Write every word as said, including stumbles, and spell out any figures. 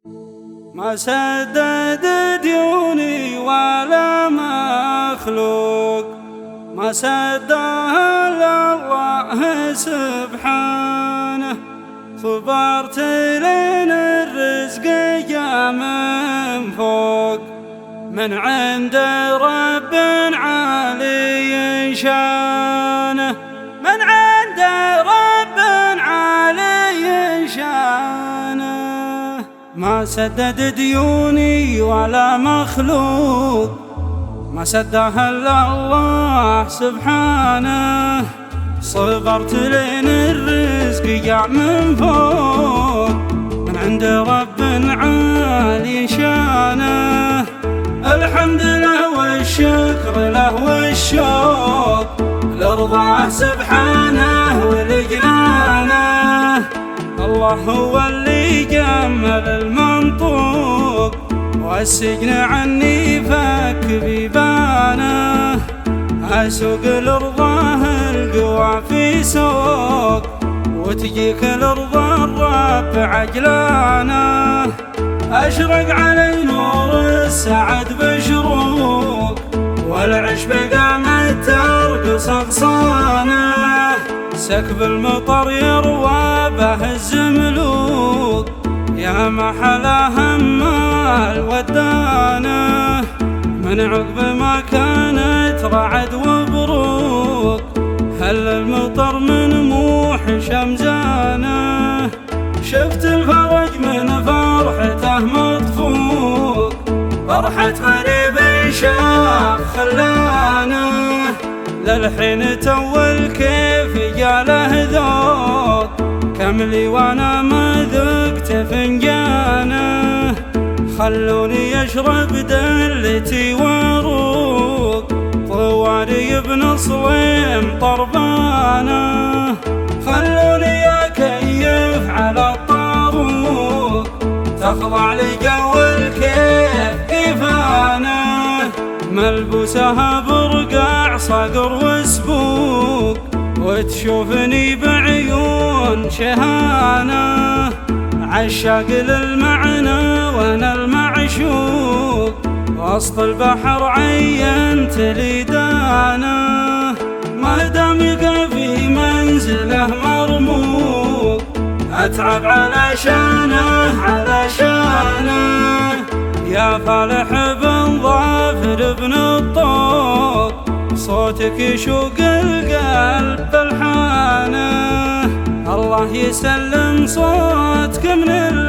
ما سدد ديوني ولا مخلوق، ما سدها إلا الله سبحانه. صبرت لين الرزق جا من فوق، من عند رب عالي شانه، من عند رب عالي شانه. ما سدد ديوني ولا مخلوق، ما سدها إلا الله سبحانه. صبرت لين الرزق جاء من فوق، من عند رب عالي شانه. الحمد له والشكر له والشوق، لرضاه سبحانه ولجنانه. الله هو اللي جمل المنطوق، والسجن عني فك بيبانه. أسوق لرضاه القوى في سوق، وتجيك لرضا الرب عجلانه. أشرق علي نور السعد بشروق، والعشب قامت ترقص أغصانه. سكب المطر يروى به الزملوق، يا محلى همال ودانه. من عقب ما كانت رعد وبروق، هل المطر من موح شمزانه. شفت الفرج من فرحته مطفوق، فرحة غريب شاف خلانه. للحين تول كيف جاله ذوق، كم لي وانا ما ذقت فنجانه. خلوني اشرب دلتي وروق، طواري بن صويم طربانه. خلوني اكيف على الطاروق، تخضع لجو الكيف كيفانه. ملبوسها برقع صقر وسبوق، وتشوفني بعيون شهانه. عشاق للمعنى وانا المعشوق، وسط البحر عينت لي دانه. ما دام يقع في منزله مرموق، اتعب علشانه علشانه. يا فالح بن ظافر بن الطوق، صوتك يشوق القلب بالحانه. الله يسلم صوتك من